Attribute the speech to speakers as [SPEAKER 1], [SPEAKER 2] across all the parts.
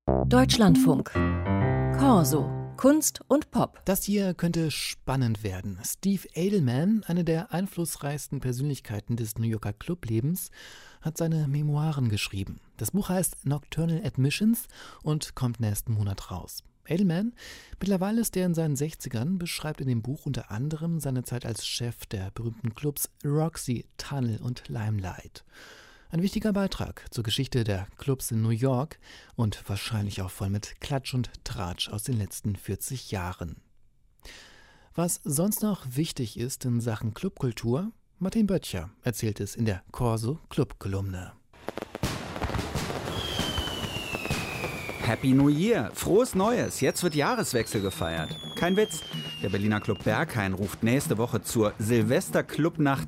[SPEAKER 1] Deutschlandfunk. Corso. Kunst und Pop.
[SPEAKER 2] Das hier könnte spannend werden. Steve Edelman, eine der einflussreichsten Persönlichkeiten des New Yorker Clublebens, hat seine Memoiren geschrieben. Das Buch heißt Nocturnal Admissions und kommt nächsten Monat raus. Edelman, mittlerweile ist er in seinen 60ern, beschreibt in dem Buch unter anderem seine Zeit als Chef der berühmten Clubs Roxy, Tunnel und Limelight. Ein wichtiger Beitrag zur Geschichte der Clubs in New York und wahrscheinlich auch voll mit Klatsch und Tratsch aus den letzten 40 Jahren. Was sonst noch wichtig ist in Sachen Clubkultur, Martin Böttcher erzählt es in der Corso Club-Kolumne.
[SPEAKER 3] Happy New Year! Frohes Neues! Jetzt wird Jahreswechsel gefeiert. Kein Witz, der Berliner Club Berghain ruft nächste Woche zur Silvester-Clubnacht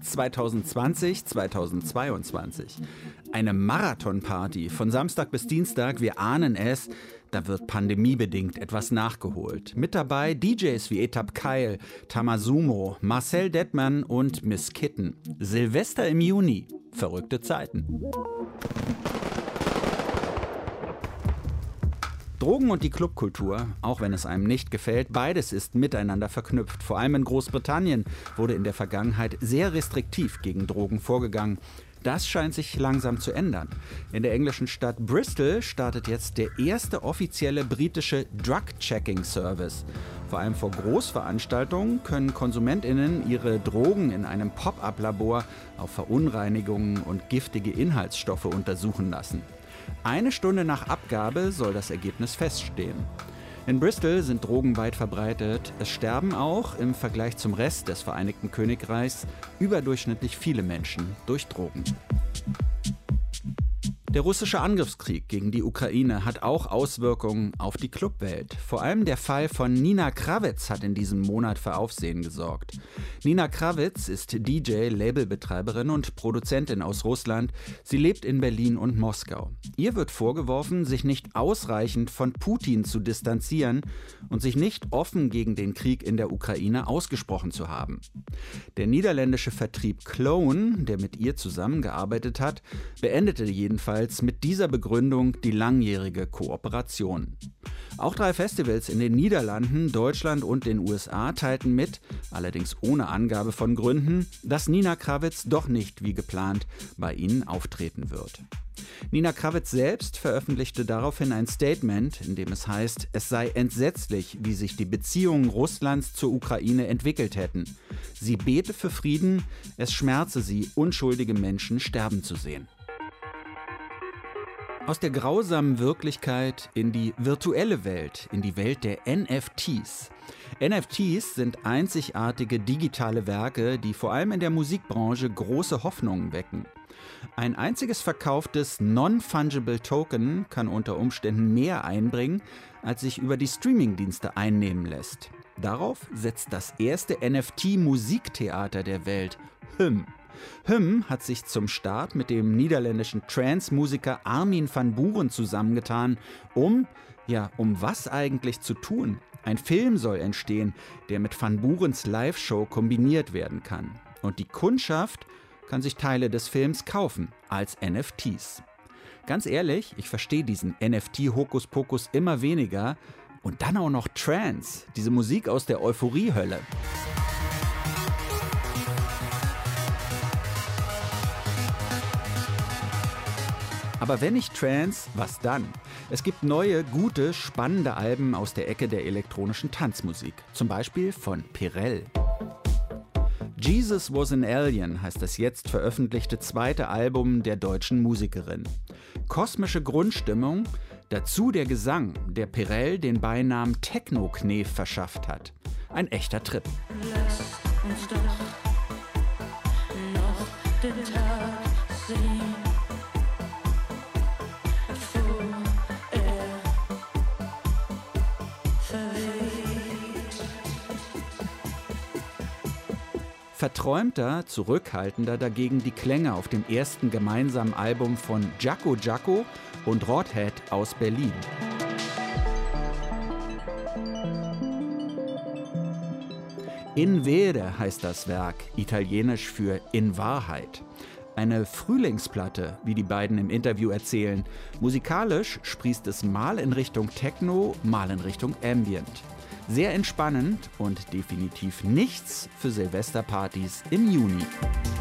[SPEAKER 3] 2020-2022. Eine Marathonparty von Samstag bis Dienstag, wir ahnen es, da wird pandemiebedingt etwas nachgeholt. Mit dabei DJs wie Etap Keil, Tamasumo, Marcel Dettmann und Miss Kitten. Silvester im Juni. Verrückte Zeiten. Drogen und die Clubkultur, auch wenn es einem nicht gefällt, beides ist miteinander verknüpft. Vor allem in Großbritannien wurde in der Vergangenheit sehr restriktiv gegen Drogen vorgegangen. Das scheint sich langsam zu ändern. In der englischen Stadt Bristol startet jetzt der erste offizielle britische Drug-Checking-Service. Vor allem vor Großveranstaltungen können KonsumentInnen ihre Drogen in einem Pop-up-Labor auf Verunreinigungen und giftige Inhaltsstoffe untersuchen lassen. 1 Stunde nach Abgabe soll das Ergebnis feststehen. In Bristol sind Drogen weit verbreitet. Es sterben auch im Vergleich zum Rest des Vereinigten Königreichs überdurchschnittlich viele Menschen durch Drogen. Der russische Angriffskrieg gegen die Ukraine hat auch Auswirkungen auf die Clubwelt. Vor allem der Fall von Nina Kravitz hat in diesem Monat für Aufsehen gesorgt. Nina Kravitz ist DJ, Labelbetreiberin und Produzentin aus Russland. Sie lebt in Berlin und Moskau. Ihr wird vorgeworfen, sich nicht ausreichend von Putin zu distanzieren und sich nicht offen gegen den Krieg in der Ukraine ausgesprochen zu haben. Der niederländische Vertrieb Clone, der mit ihr zusammengearbeitet hat, beendete jedenfalls mit dieser Begründung die langjährige Kooperation. Auch 3 Festivals in den Niederlanden, Deutschland und den USA teilten mit, allerdings ohne Angabe von Gründen, dass Nina Kravitz doch nicht wie geplant bei ihnen auftreten wird. Nina Kravitz selbst veröffentlichte daraufhin ein Statement, in dem es heißt, es sei entsetzlich, wie sich die Beziehungen Russlands zur Ukraine entwickelt hätten. Sie bete für Frieden, es schmerze sie, unschuldige Menschen sterben zu sehen. Aus der grausamen Wirklichkeit in die virtuelle Welt, in die Welt der NFTs. NFTs sind einzigartige digitale Werke, die vor allem in der Musikbranche große Hoffnungen wecken. Ein einziges verkauftes Non-Fungible Token kann unter Umständen mehr einbringen, als sich über die Streamingdienste einnehmen lässt. Darauf setzt das erste NFT-Musiktheater der Welt, HYM. HYM hat sich zum Start mit dem niederländischen Trance-Musiker Armin van Buuren zusammengetan, um was eigentlich zu tun? Ein Film soll entstehen, der mit Van Buurens Live-Show kombiniert werden kann. Und die Kundschaft kann sich Teile des Films kaufen, als NFTs. Ganz ehrlich, ich verstehe diesen NFT-Hokuspokus immer weniger. Und dann auch noch Trance, diese Musik aus der Euphoriehölle. Aber wenn nicht Trance, was dann? Es gibt neue, gute, spannende Alben aus der Ecke der elektronischen Tanzmusik. Zum Beispiel von Perel. Jesus Was an Alien heißt das jetzt veröffentlichte 2. Album der deutschen Musikerin. Kosmische Grundstimmung, dazu der Gesang, der Perel den Beinamen Techno-Knef verschafft hat. Ein echter Trip.
[SPEAKER 4] Lass uns doch noch den Tag sehen.
[SPEAKER 3] Verträumter, zurückhaltender dagegen die Klänge auf dem ersten gemeinsamen Album von Jaco Jaco und Rodhead aus Berlin. In Vere heißt das Werk, italienisch für in Wahrheit. Eine Frühlingsplatte, wie die beiden im Interview erzählen. Musikalisch sprießt es mal in Richtung Techno, mal in Richtung Ambient. Sehr entspannend und definitiv nichts für Silvesterpartys im Juni.